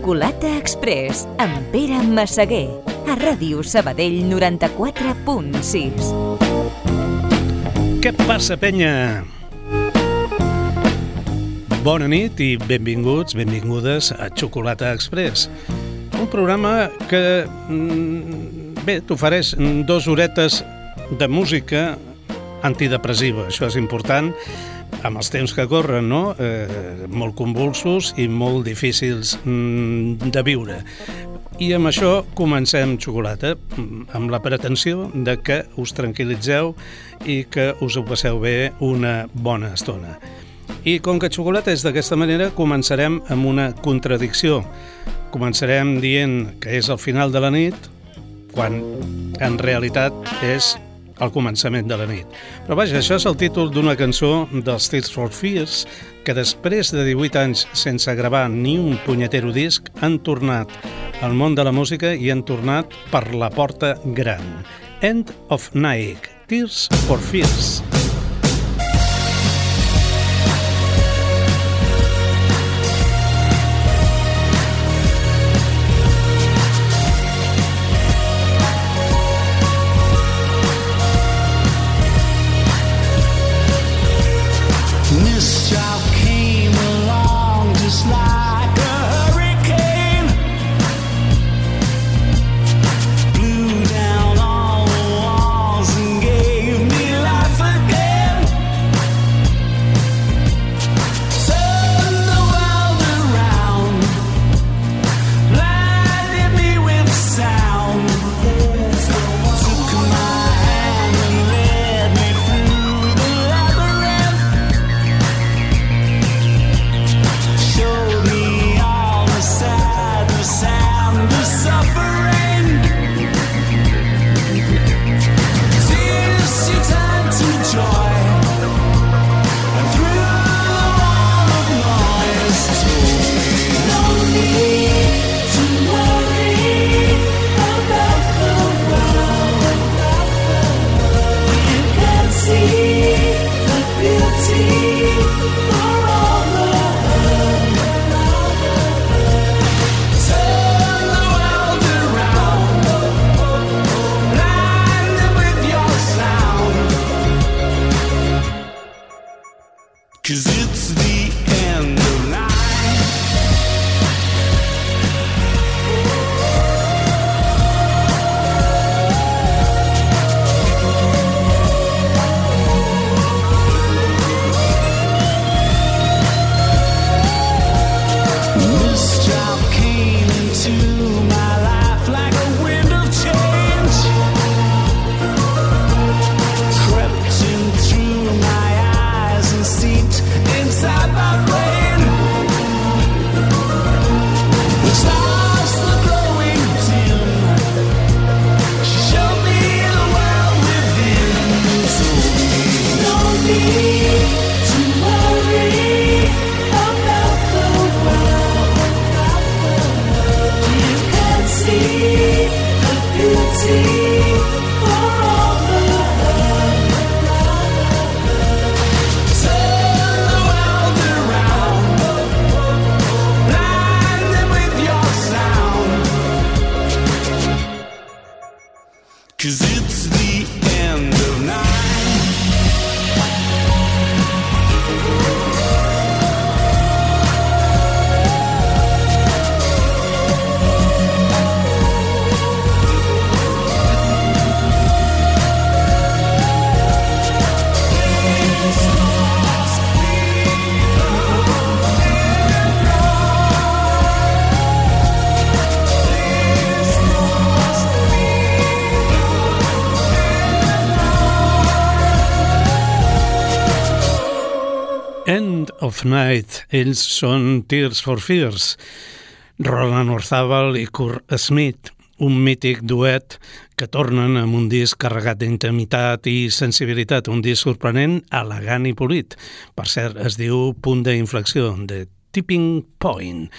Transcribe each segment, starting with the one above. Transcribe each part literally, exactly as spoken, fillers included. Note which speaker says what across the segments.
Speaker 1: Xocolata Express, amb Pere Massaguer, a Ràdio Sabadell noranta-quatre punt sis.
Speaker 2: Què passa, penya? Bona nit i benvinguts, benvingudes a Xocolata Express. Un programa que, bé, t'ofereix dues horetes de música antidepressiva. Això és important amb els temps que corren, no? Eh, molt convulsos i molt difícils mm, de viure. I amb això comencem Xocolata, amb la pretensió de que us tranquil·litzeu i que us ho passeu bé una bona estona. I com que Xocolata és d'aquesta manera, començarem amb una contradicció. Començarem dient que és el final de la nit, quan en realitat és al començament de la nit. Però vaja, això és el títol d'una cançó dels Tears for Fears que després de divuit anys sense gravar ni un punyetero disc han tornat al món de la música i han tornat per la porta gran. End of Night, Tears for Fears. of Night, ells són Tears for Fears, Roland Orzabal i Kurt Smith, un mític duet que tornen amb un disc carregat d'intimitat i sensibilitat, un disc sorprenent, elegant i polit. Per cert, es diu Punt d'inflexió, The Tipping Point.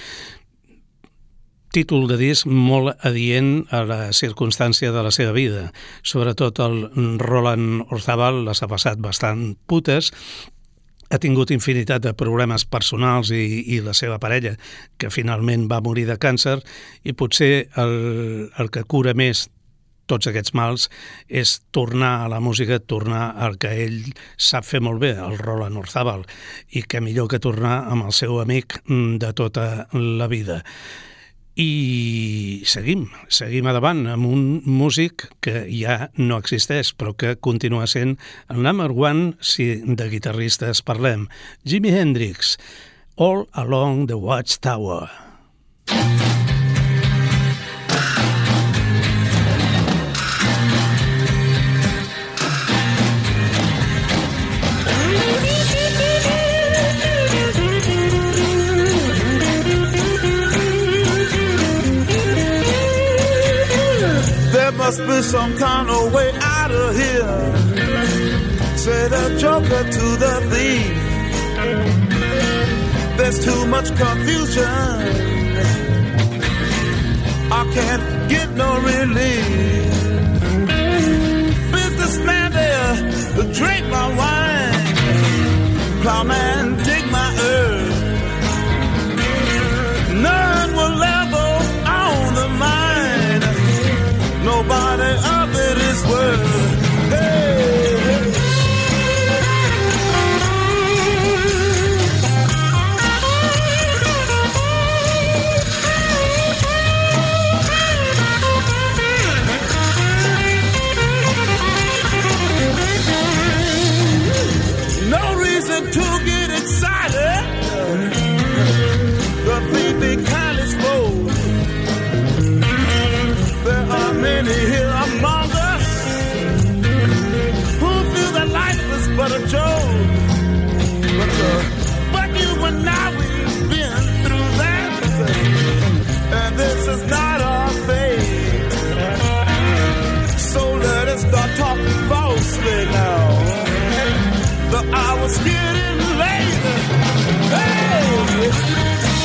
Speaker 2: Títol de disc molt adient a la circumstància de la seva vida. Sobretot el Roland Orzabal les ha passat bastant putes, ha tingut infinitat de problemes personals i, i la seva parella, que finalment va morir de càncer, i potser el, el que cura més tots aquests mals és tornar a la música, tornar al que ell sap fer molt bé, el Roland Orzabal, i que millor que tornar amb el seu amic de tota la vida. I seguim, seguim endavant amb un músic que ja no existeix, però que continua sent el number one si de guitarristes parlem. Jimi Hendrix, All Along the Watchtower.
Speaker 3: Must be some kind of way out of here, said a joker to the thief. There's too much confusion, I can't get no relief. Businessman there, drink my wine. Plowman, dig my earth. None will ever own the mine. Nobody of it is worth. Hey, hey. No reason to get excited. The thief be kindly spoke. There are many here among us who feel that life is but a joke. But, uh, but you and I, we've been through that, and this is not our fate. So let us start talking falsely now. The hour's getting late. Hey!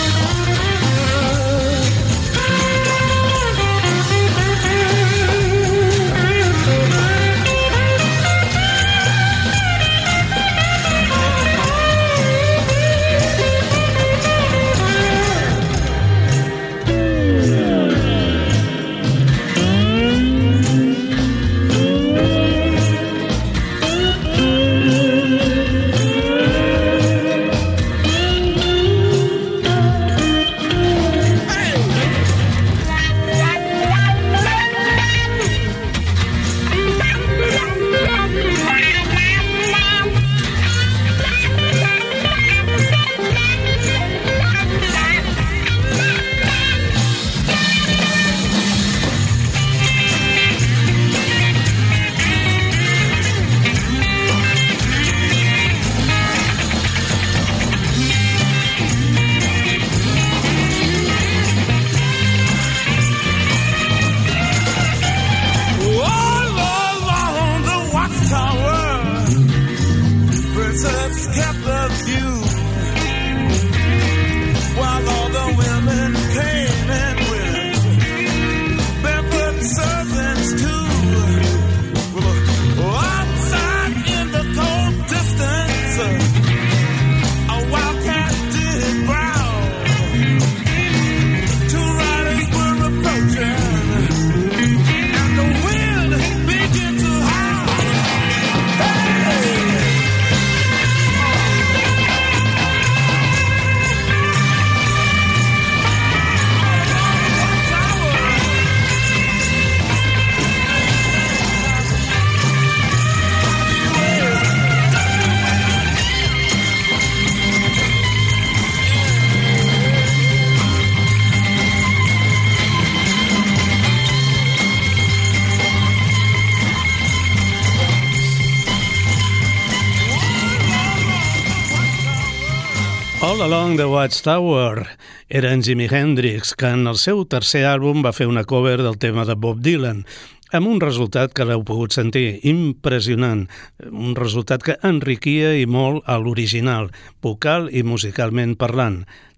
Speaker 2: All Along the Watchtower era en Jimi Hendrix, que en el seu tercer àlbum va fer una cover del tema de Bob Dylan, amb un resultat que l'heu pogut sentir, impressionant, un resultat que enriquia i molt a l'original, vocal i musicalment parlant.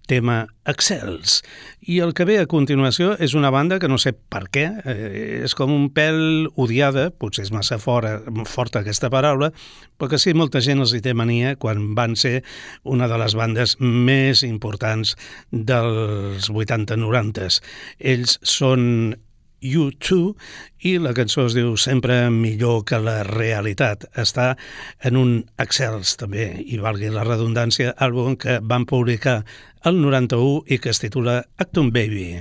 Speaker 2: tema Excels. I el que ve a continuació és una banda que no sé per què, eh, és com un pèl odiada, potser és massa fora, forta aquesta paraula, però que sí, molta gent els hi té mania quan van ser una de les bandes més importants dels vuitanta noranta. Ells són U dos i la cançó es diu Sempre millor que la realitat. Està en un Excels també, i valgui la redundància, àlbum que van publicar el noranta-u i que es titula Acton Baby.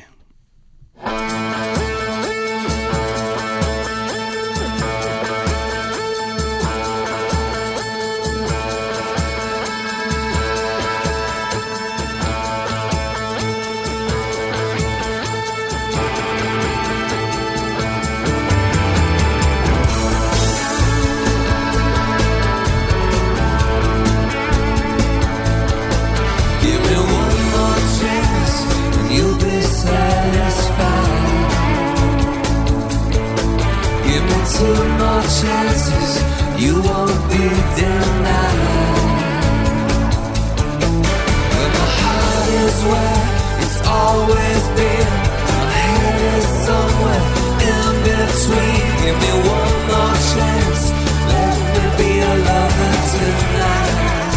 Speaker 4: Two more chances, you won't be denied. When my heart is where it's always been, my head is somewhere in between. Give me one more chance, let me be a lover tonight.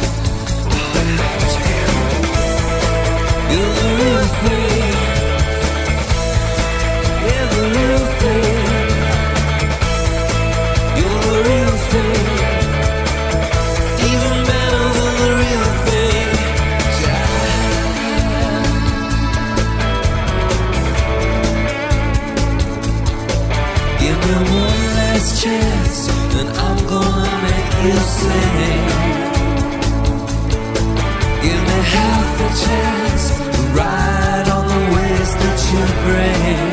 Speaker 4: You're the real thing, you're the real thing. The real thing, even better than the real thing. Give me one last chance, and I'm gonna make you sing. Give me half a chance to ride on the waves that you bring.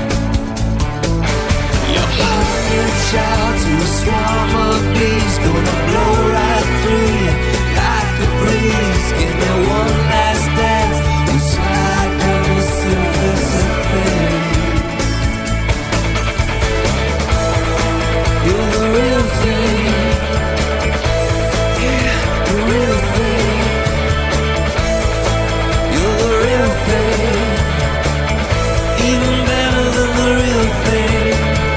Speaker 4: Your heart reach out to a swarm of bees, gonna blow right through you like a breeze. Give me one last dance, we slide down the surface of things. You're the real thing, yeah, the real thing. You're the real thing, even better than the real thing.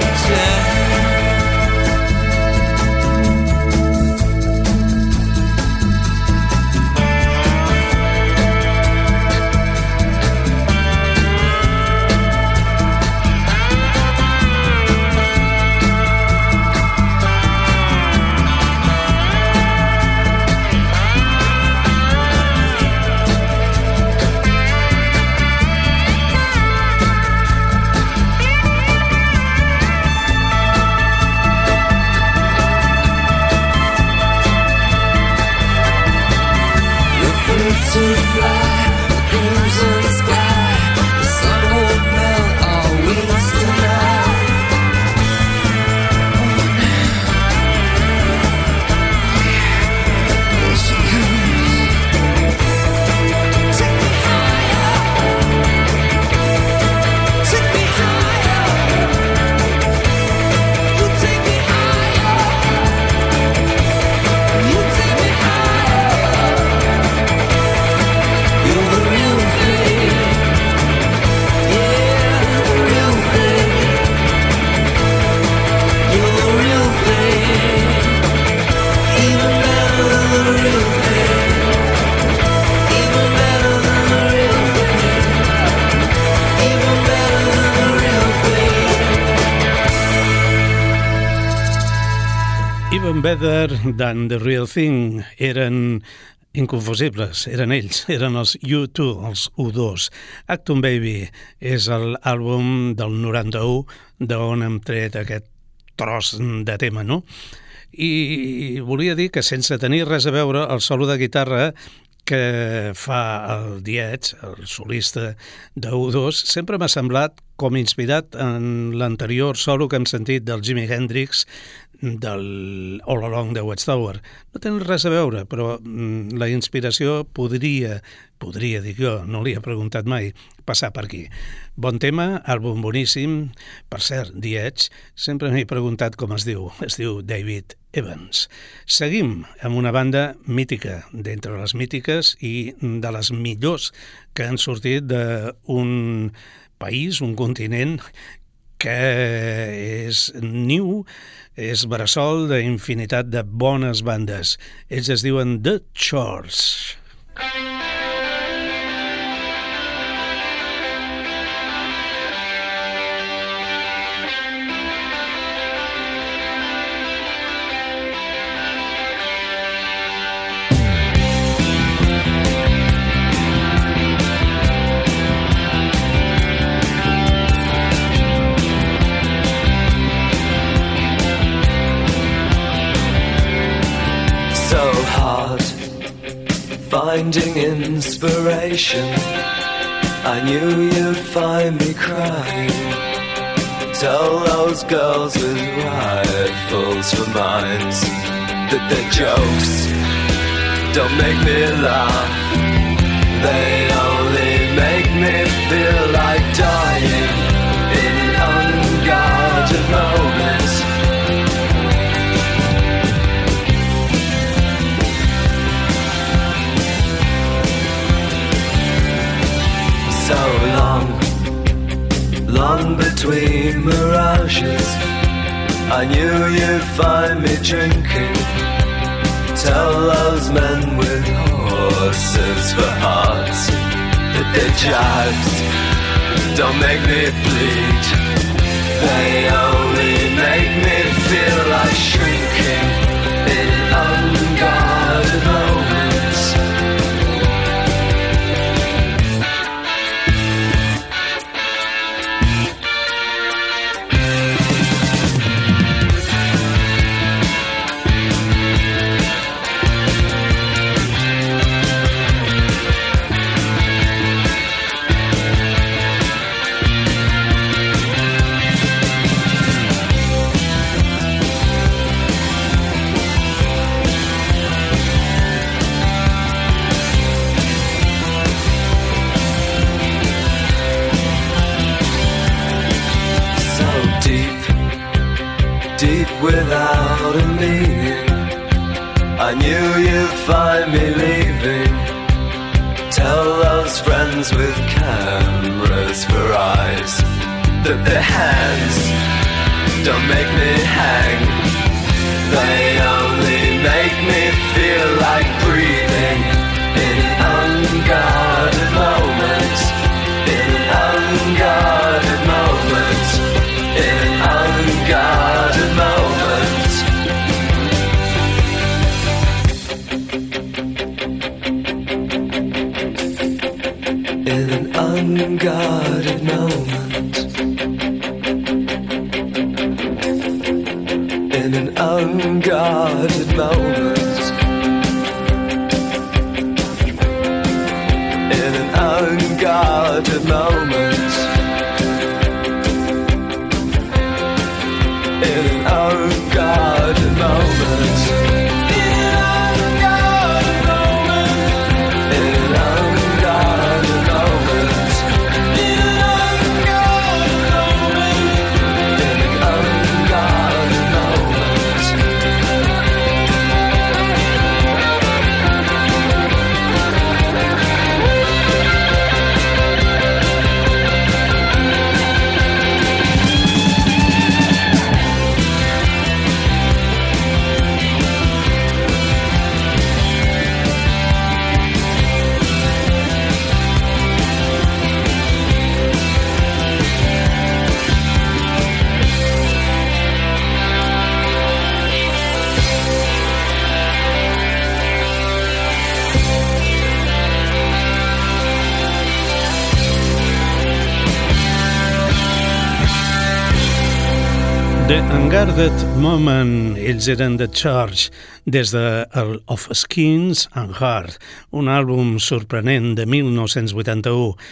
Speaker 4: To fly, the crimson sky, the sun won't melt our wings tonight. Here she comes. Take me higher, take me higher. You take me higher, you take me higher. You're the real thing, yeah, the real thing. You're the real thing, even better than the real thing. Even better than the real thing. Even better than the real thing.
Speaker 2: Even better than the real thing. Eren inconfusibles, eren ells, eren els U dos, els U dos. Acton Baby és l'àlbum del noranta-u d'on hem tret aquest tros de tema, no? I volia dir que sense tenir res a veure, el solo de guitarra que fa el Dietz, el solista de U dos, sempre m'ha semblat com inspirat en l'anterior solo que hem sentit del Jimi Hendrix del All Along the Watchtower. No tenen res a veure, però mm, la inspiració podria, podria, dic jo, no li he preguntat mai, passar per aquí. Bon tema, àlbum boníssim. Per cert, The Edge, sempre m'he preguntat com es diu. Es diu David Evans. Seguim amb una banda mítica, d'entre les mítiques i de les millors que han sortit d'un país, un continent que és niu, és bressol d'infinitat de bones bandes. Ells es diuen The Chores.
Speaker 4: Finding inspiration, I knew you'd find me crying. Tell those girls with rifles for minds that their jokes don't make me laugh. They only make me feel like dying in unguarded moments. So long, long between mirages, I knew you'd find me drinking. Tell those men with horses for hearts that their jibes don't make me bleed. They only make me feel like shrinking in unguarded moments. Without a meaning, I knew you'd find me leaving. Tell those friends with cameras for eyes that their hands don't make me hang. They only make me feel like breathing in an unguarded moment. In an unguarded moment. In an unguarded moment. In an unguarded moment. In an unguarded moment. In an unguarded moment. In an unguarded moment.
Speaker 2: The Unguarded Moment, ells eren The Church, des de el Of Skins and Heart, un àlbum sorprenent de mil nou-cents vuitanta-u,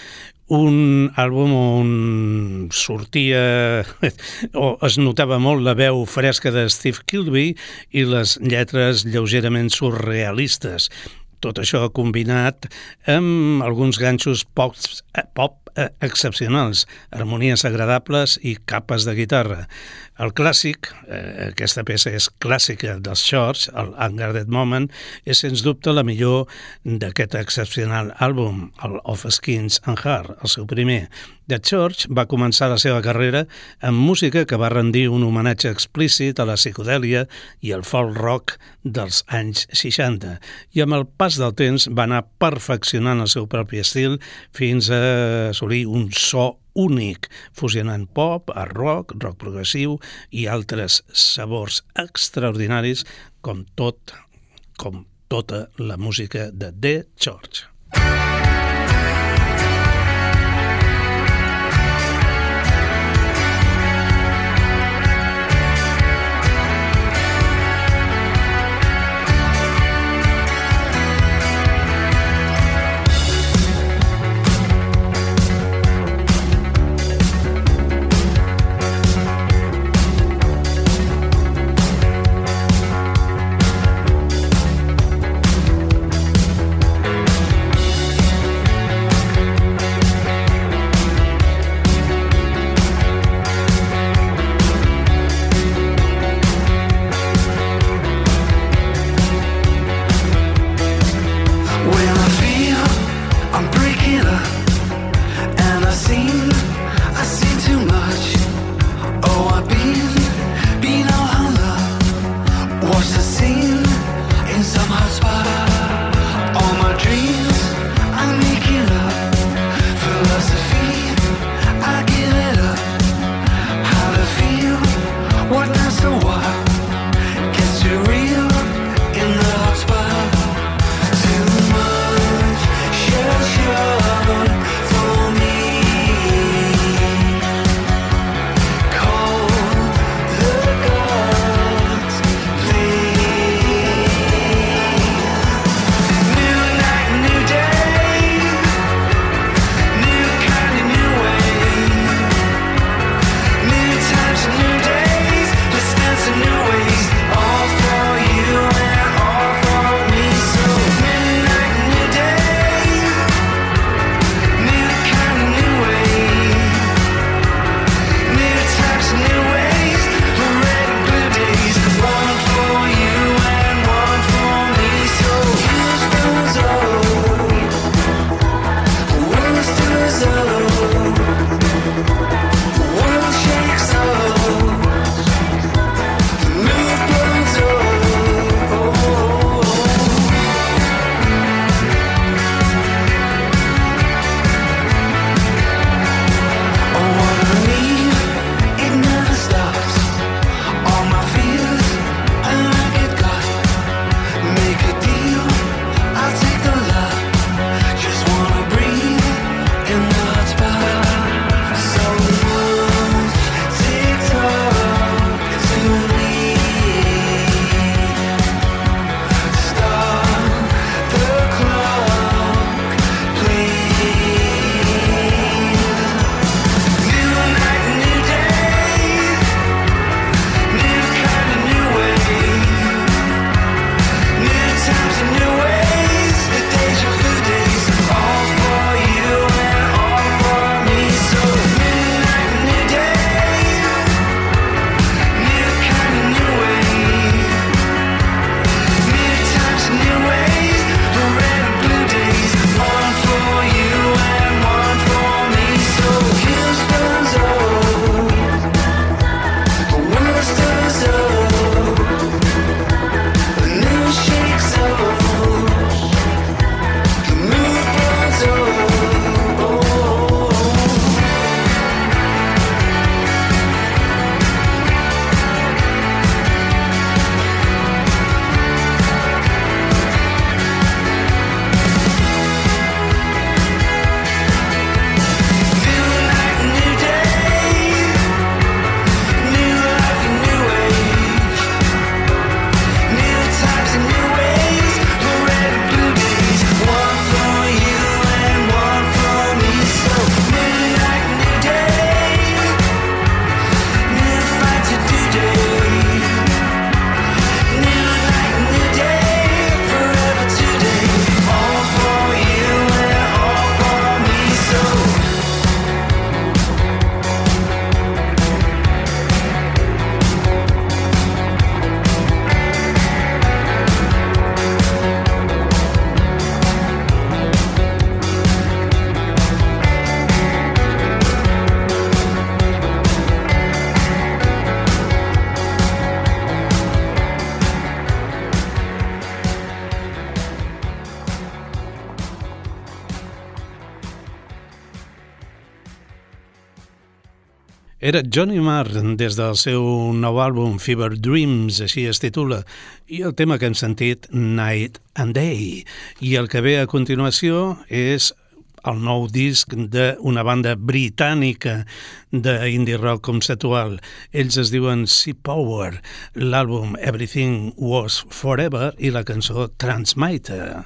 Speaker 2: un àlbum on sortia o es notava molt la veu fresca de Steve Kilbey i les lletres lleugerament surrealistes. Tot això combinat amb alguns ganxos pop, pop excepcionals, harmonies agradables i capes de guitarra. El clàssic, eh, aquesta peça és clàssica dels Shorts, el Unguarded Moment, és sens dubte la millor d'aquest excepcional àlbum, el Of Skins and Heart, el seu primer. The Church va començar la seva carrera amb música que va rendir un homenatge explícit a la psicodèlia i el folk rock dels anys seixanta, i amb el pas del temps va anar perfeccionant el seu propi estil fins a assolir un so únic, fusionant pop, art rock, rock progressiu i altres sabors extraordinaris com tot, com tota la música de The Church. Era Johnny Marr des del seu nou àlbum Fever Dreams, així es titula, i el tema que hem sentit, Night and Day. I el que ve a continuació és el nou disc d'una banda britànica d'indie rock conceptual. Ells es diuen Sea Power, l'àlbum Everything Was Forever i la cançó Transmitter.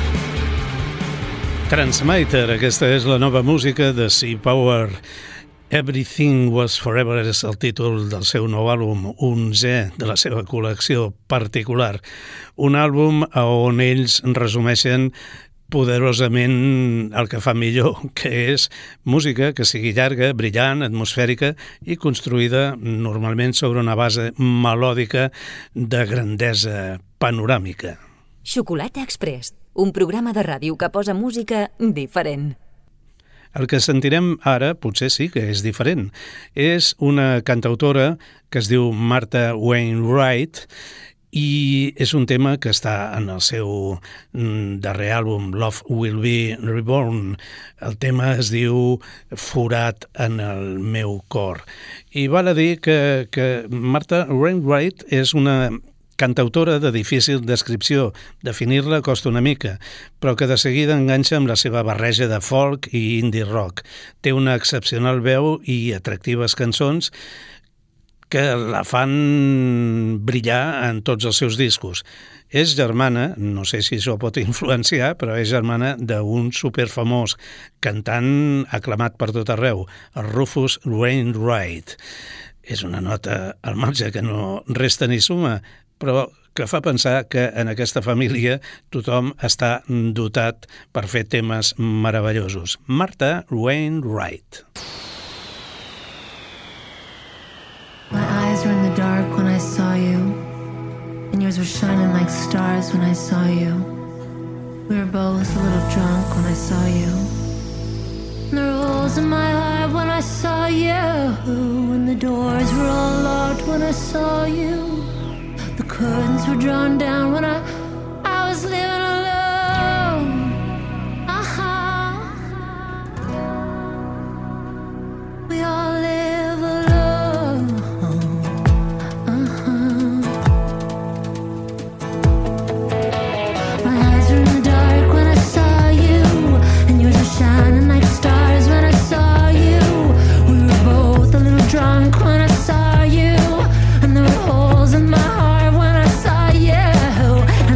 Speaker 2: Transmitter, aquesta és la nova música de Sea Power. Everything Was Forever és el títol del seu nou àlbum, onzè de la seva col·lecció particular. Un àlbum on ells resumeixen poderosament el que fa millor, que és música que sigui llarga, brillant, atmosfèrica i construïda normalment sobre una base melòdica de grandesa panoràmica.
Speaker 1: Xocolata Express, un programa de ràdio que posa música diferent.
Speaker 2: El que sentirem ara potser sí que és diferent. És una cantautora que es diu Martha Wainwright i és un tema que està en el seu darrer àlbum, Love Will Be Reborn. El tema es diu Forat en el meu cor. I val a dir que, que Martha Wainwright és una cantautora de difícil descripció, definir-la costa una mica, però que de seguida enganxa amb la seva barreja de folk i indie rock. Té una excepcional veu i atractives cançons que la fan brillar en tots els seus discos. És germana, no sé si això pot influenciar, però és germana d'un superfamós cantant aclamat per tot arreu, el Rufus Wainwright. És una nota al marge que no resta ni suma, però que fa pensar que en aquesta família tothom està dotat per fer temes meravellosos. Martha Wainwright.
Speaker 5: My eyes were in the dark when I saw you, and yours were shining like stars when I saw you. We were both a little drunk when I saw you. And there were holes in my heart when I saw you, and the doors were all locked when I saw you. The curtains were drawn down when I, I was living alone. Uh-huh. We all live alone. Uh-huh. My eyes were in the dark when I saw you, and yours were shining like stars when I saw you. We were both a little drunk when I saw you, and there were holes in my heart.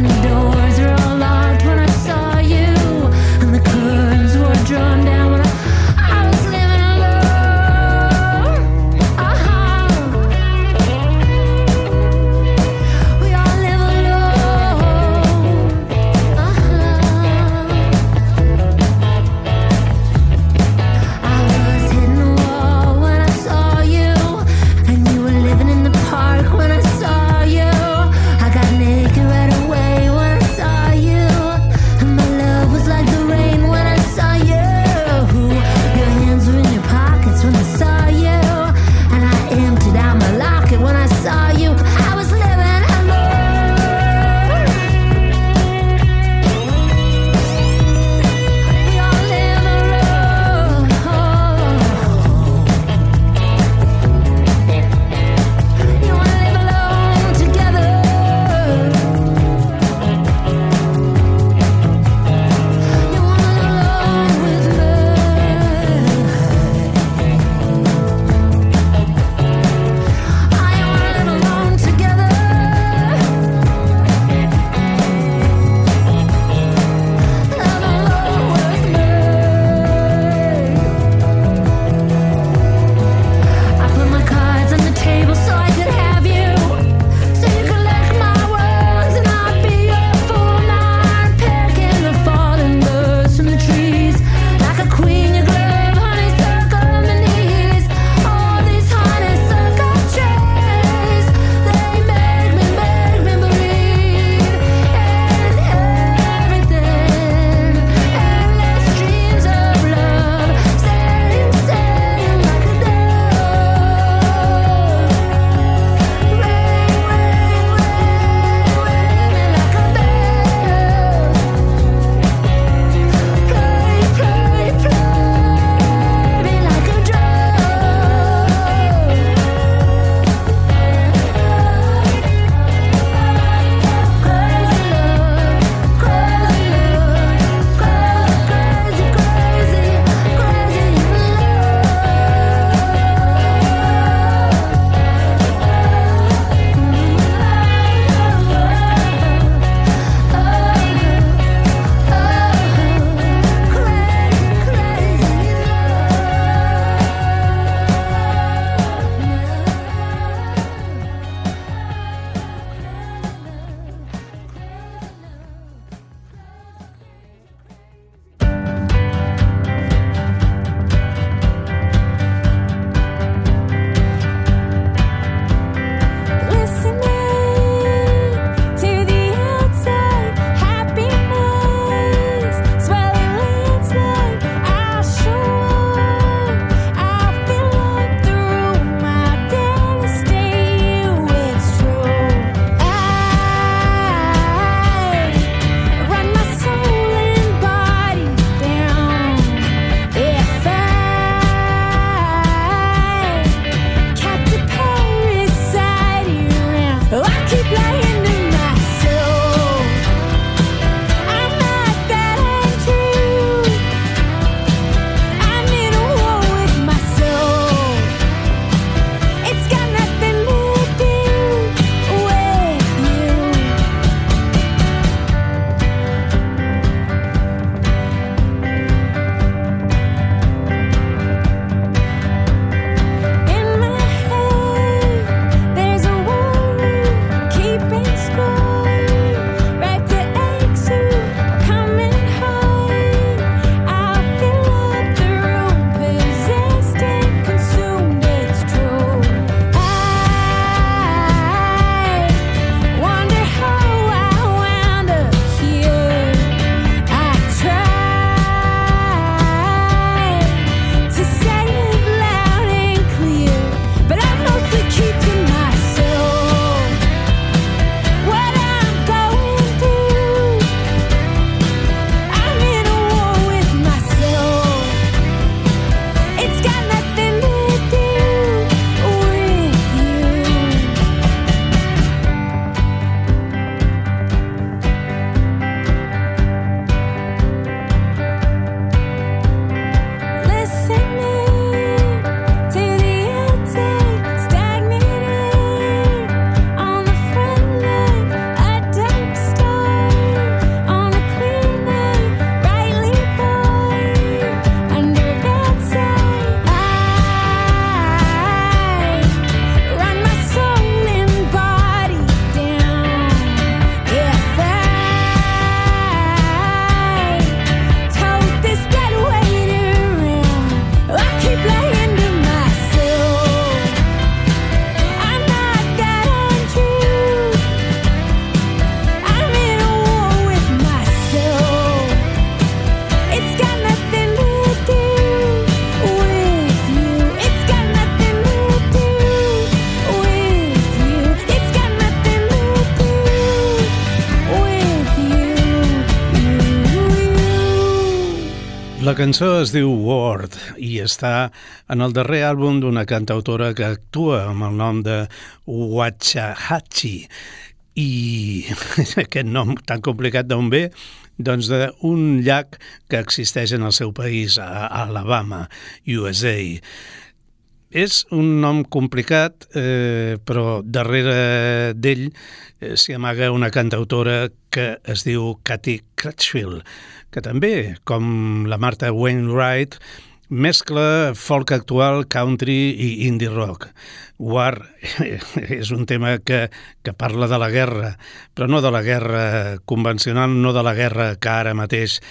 Speaker 2: La cançó es diu Word i està en el darrer àlbum d'una cantautora que actua amb el nom de Waxahachie. I aquest nom tan complicat d'on ve? Doncs d'un llac que existeix en el seu país, a Alabama, U S A. És un nom complicat, eh, però darrere d'ell eh, s'hi amaga una cantautora que es diu Kathy Crutchfield, que també, com la Martha Wainwright, mescla folk actual, country i indie rock. War és un tema que, que parla de la guerra, però no de la guerra convencional, no de la guerra que ara mateix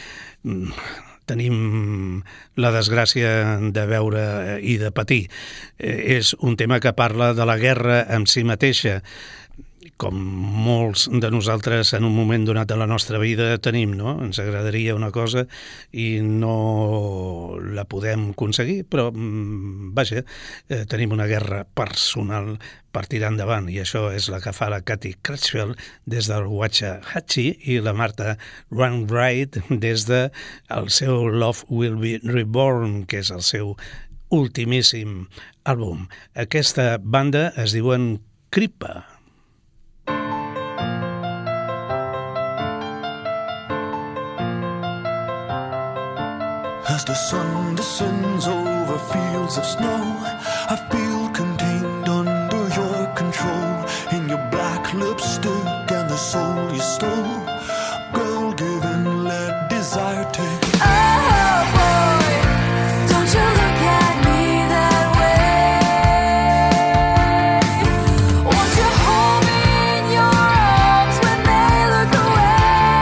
Speaker 2: tenim la desgràcia de veure i de patir. És un tema que parla de la guerra en si mateixa, com molts de nosaltres en un moment donat de la nostra vida tenim, no? Ens agradaria una cosa i no la podem aconseguir, però, vaja, eh, tenim una guerra personal per tirar endavant, i això és la que fa la Kathy Crutchfield des del Waxahachie i la Martha Wainwright des de el seu Love Will Be Reborn, que és el seu ultimíssim àlbum. Aquesta banda es diuen Kripa.
Speaker 6: As the sun descends over fields of snow, I feel contained under your control. In your black lipstick and the soul you stole, girl, give and let desire take.
Speaker 4: Oh boy, don't you look at me that way. Won't you hold me in your arms when they look away?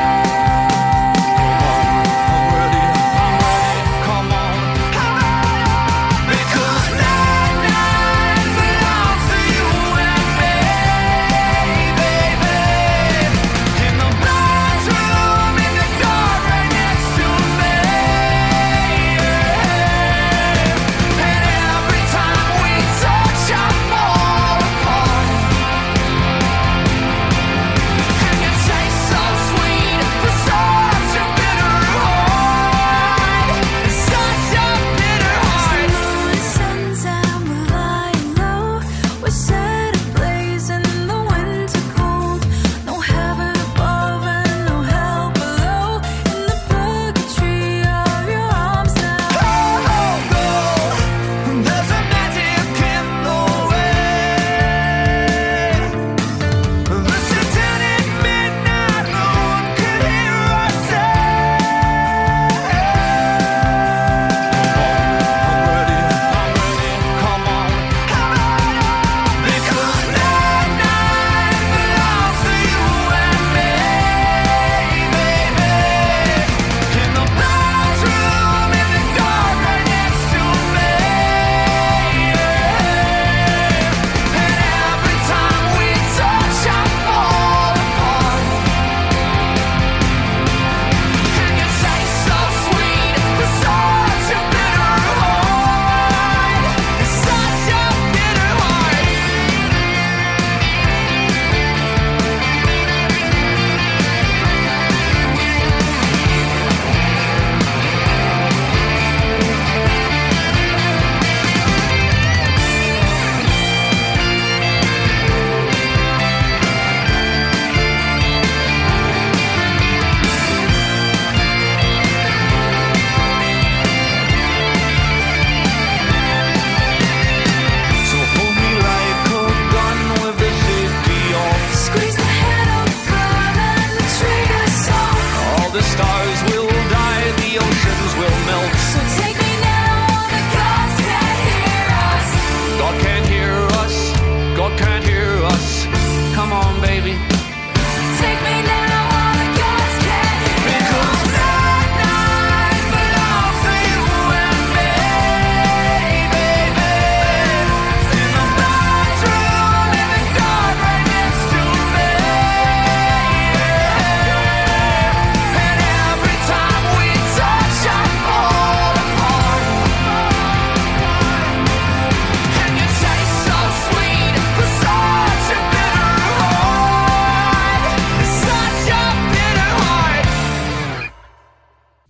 Speaker 6: Come on, I'm ready, I'm ready, come on, come on.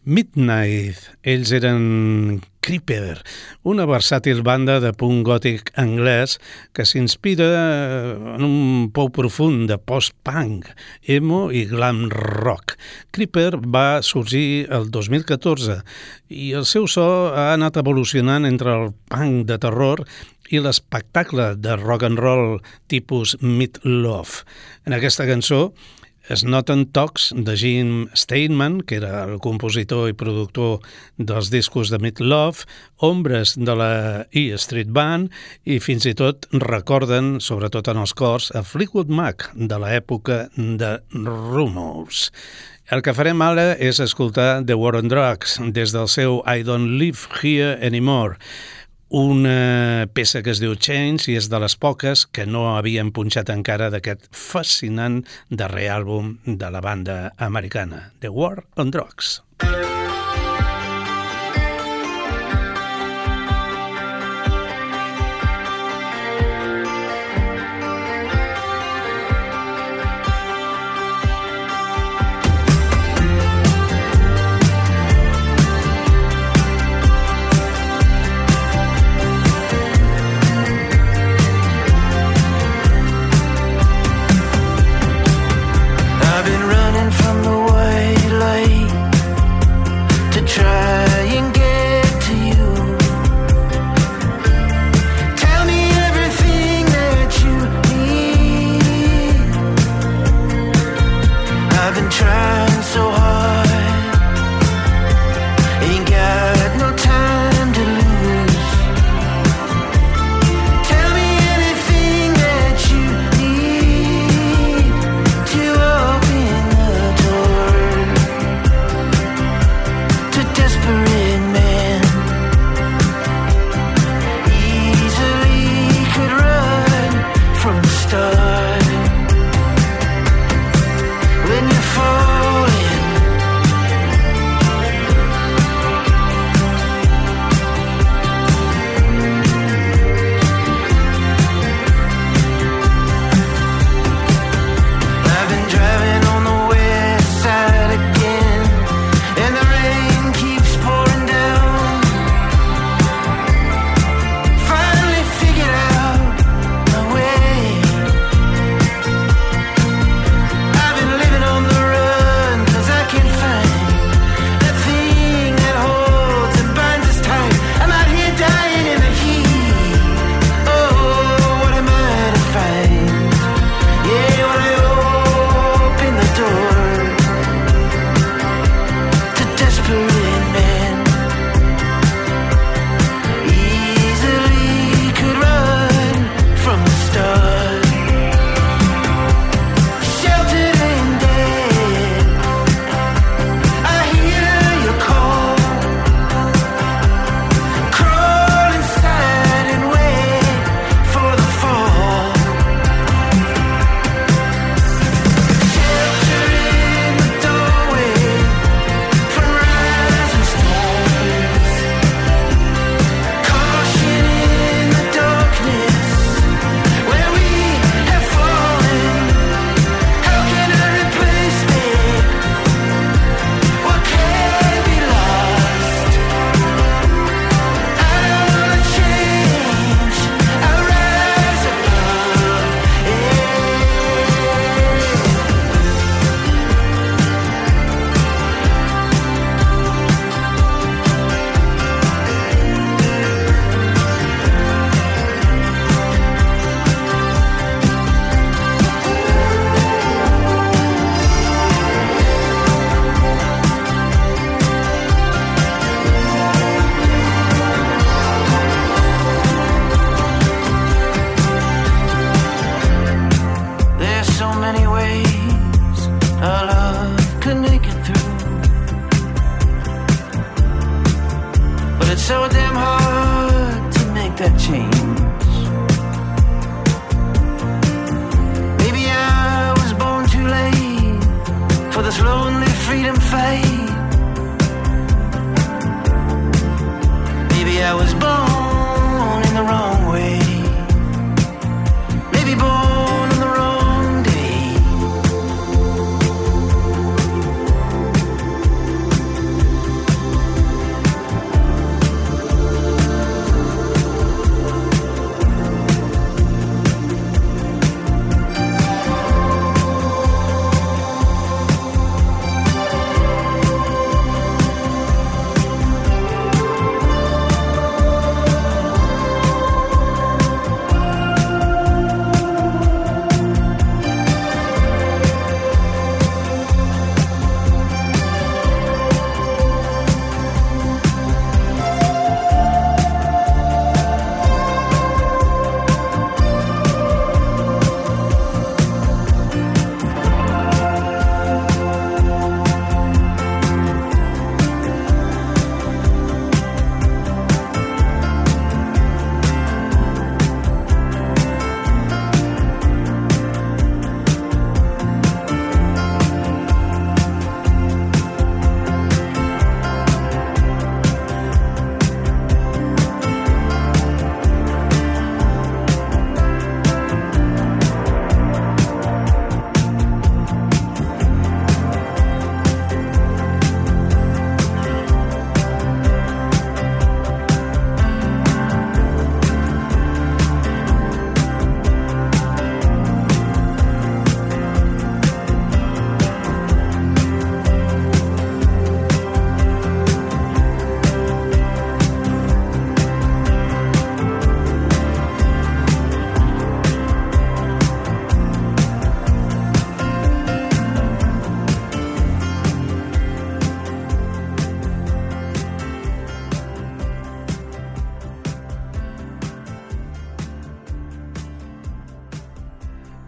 Speaker 2: Midnight. Ells eren Creeper, una versàtil banda de punk gòtic anglès que s'inspira en un pou profund de post-punk, emo i glam rock. Creeper va sorgir el dos mil catorze i el seu so ha anat evolucionant entre el punk de terror i l'espectacle de rock and roll tipus Meat Loaf. En aquesta cançó es noten tocs de Jim Steinman, que era el compositor i productor dels discos de Meat Loaf, ombres de la E Street Band i fins i tot recorden, sobretot en els cors, a Fleetwood Mac de l'època de Rumours. El que farem ara és escoltar The War on Drugs des del seu I Don't Live Here Anymore, una peça que es diu Change i és de les poques que no havien punxat encara d'aquest fascinant darrer àlbum de la banda americana, The War on Drugs.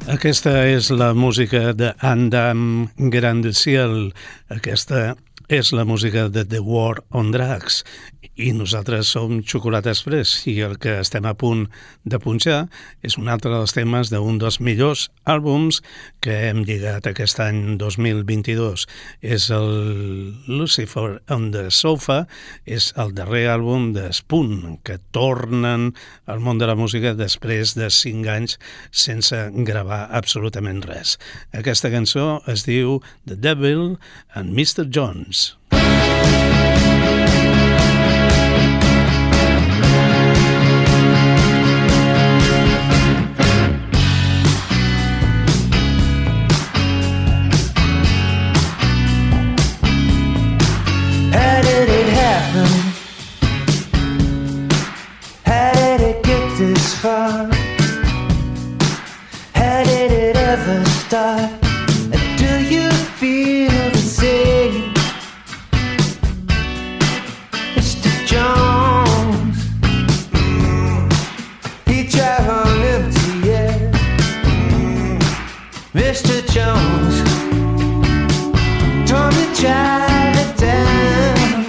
Speaker 2: Aquesta és la música de Andam Grandeciel. Aquesta és la música de The War on Drugs. I nosaltres som Xocolata Express i el que estem a punt de punxar és un altre dels temes d'un dels millors àlbums que hem lligat aquest any dos mil vint-i-dos. És el Lucifer on the Sofa, és el darrer àlbum de Spoon, que tornen al món de la música després de cinc anys sense gravar absolutament res. Aquesta cançó es diu The Devil and mister Jones.
Speaker 4: How did it happen? How did it get this far? How did it ever start? Do you feel the same? Mister Jones, he drive on empty, yeah. Mister Jones, don't you drive it down.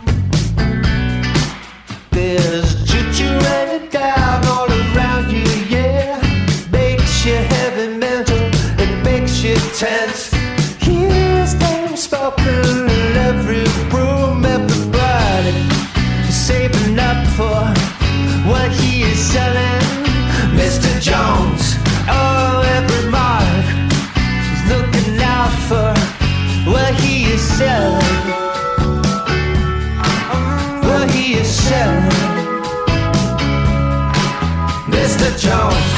Speaker 4: There's choo-choo running down all around you, yeah. Makes you heavy mental, it makes you tense. Here's them spoken in every room, everybody saving up for what he is selling. Mister Jones, oh, every mark is looking out for what he is selling. What he is selling. Mister Jones.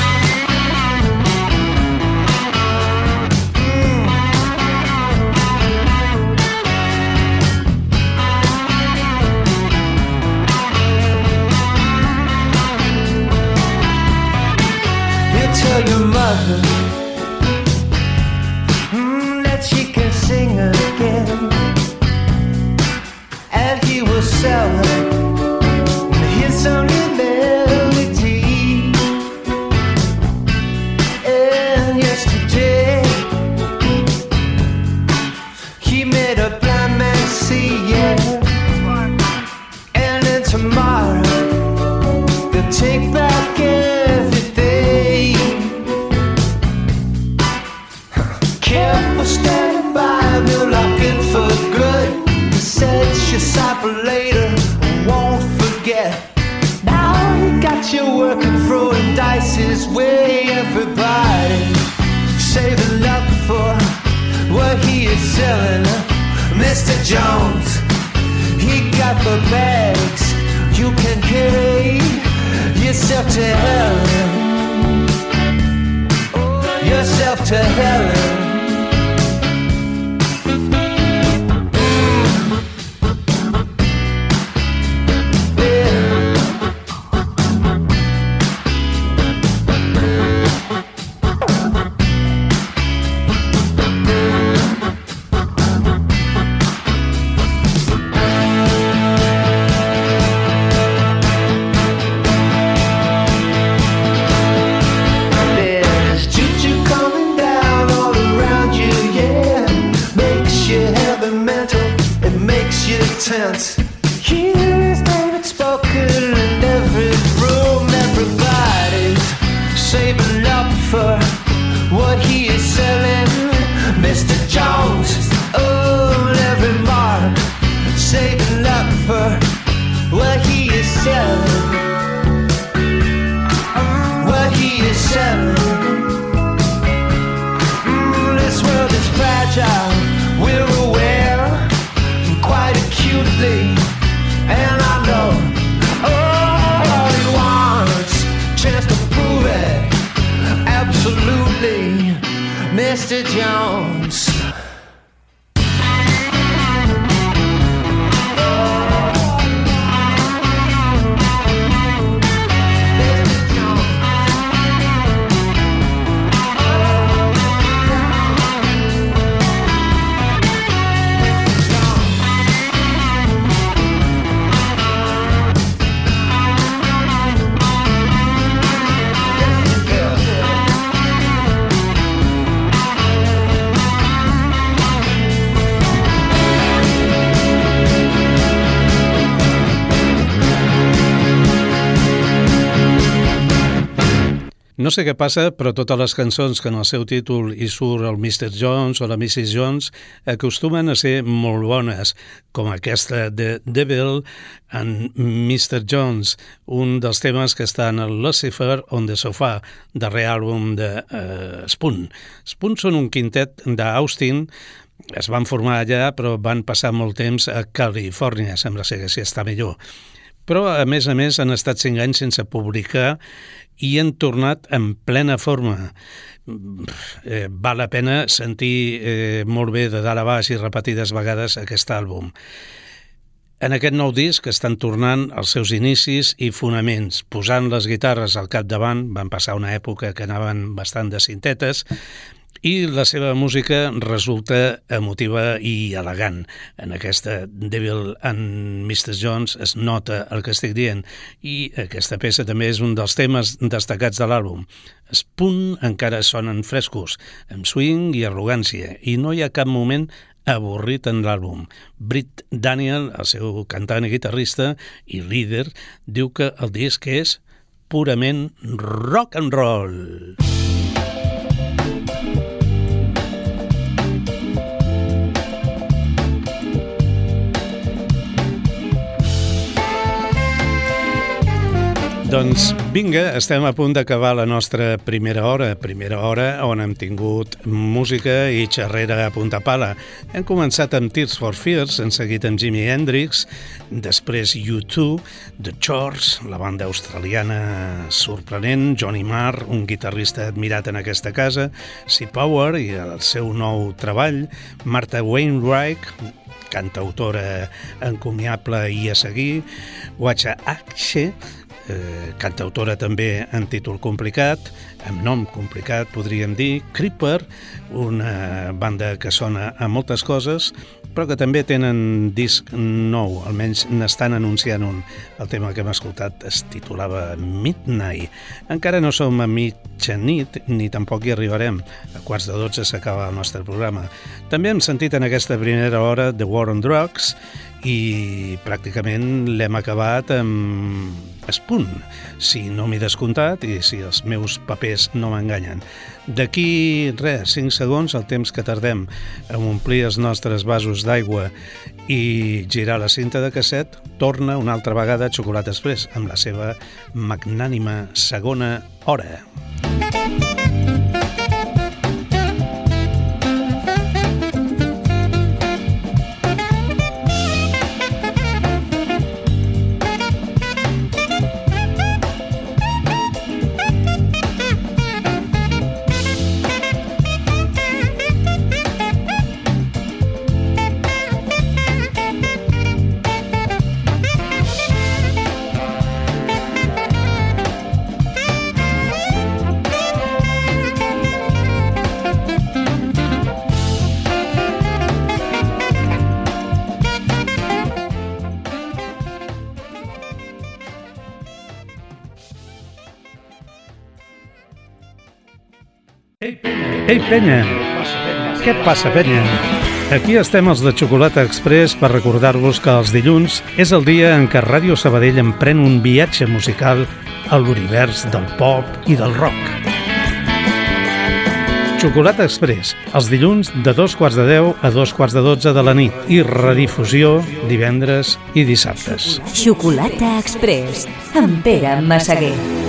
Speaker 4: Tell your mother mm, that she can sing again, and he will sell her his only melody. And yesterday he made a blind man see, yeah. And then tomorrow they'll take back everything. Careful standing by, we'll lock in for good. Set your sight for later, won't forget. Now he got you working, throwing dice his way. Everybody saving up for what he is selling. Mister Jones, he got the bags. You can carry yourself to hell. Yourself to hell. There's choo-choo coming down
Speaker 2: No sé què passa, però totes les cançons que en el seu títol hi surt el mister Jones o la missis Jones acostumen a ser molt bones, com aquesta de Devil and mister Jones, un dels temes que està en el Lucifer on the Sofa, darrer àlbum de uh, Spoon. Spoon són un quintet d'Austin, es van formar allà però van passar molt temps a Califòrnia, sembla ser que s'hi està millor. Però a més a més han estat cinc anys sense publicar i han tornat en plena forma. Eh, val la pena sentir eh, molt bé de dalt a baix i repetides vegades aquest àlbum. En aquest nou disc estan tornant als seus inicis i fonaments, posant les guitarres al capdavant, van passar una època que anaven bastant de sintetes, i la seva música resulta emotiva i elegant. En aquesta Devil and mister Jones es nota el que estic dient, i aquesta peça també és un dels temes destacats de l'àlbum. Spoon encara sonen frescos, amb swing i arrogància, i no hi ha cap moment avorrit en l'àlbum. Britt Daniel, el seu cantant i guitarrista i líder, diu que el disc és purament rock and roll. Doncs vinga, estem a punt d'acabar la nostra primera hora, primera hora on hem tingut música i xerrera a punta pala. Hem començat amb Tears for Fears, hem seguit amb Jimi Hendrix, després U dos, The Chores, la banda australiana sorprenent, Johnny Marr, un guitarrista admirat en aquesta casa, Sea Power i el seu nou treball, Martha Wainwright, cantautora encomiable i a seguir, Wacha Akshe, Eh, cantautora també en títol complicat, amb nom complicat podríem dir, Creeper, una banda que sona a moltes coses, però que també tenen disc nou, almenys n'estan anunciant un. El tema que hem escoltat es titulava Midnight. Encara no som a mitjanit, ni tampoc hi arribarem. A quarts de dotze s'acaba el nostre programa. També hem sentit en aquesta primera hora The War on Drugs, i pràcticament l'hem acabat amb Spoon, si no m'he descomptat i si els meus papers no m'enganyen. D'aquí, res, cinc segons, el temps que tardem a omplir els nostres vasos d'aigua i girar la cinta de casset, torna una altra vegada Xocolata Express amb la seva magnànima segona hora. Ei, penya! Què et passa, penya? Aquí estem els de Xocolata Express per recordar-vos que els dilluns és el dia en què Ràdio Sabadell emprèn un viatge musical a l'univers del pop i del rock. Xocolata Express, els dilluns de dos quarts de deu a dos quarts de dotze de la nit i redifusió divendres i dissabtes.
Speaker 1: Xocolata Express, amb Pere Massaguer.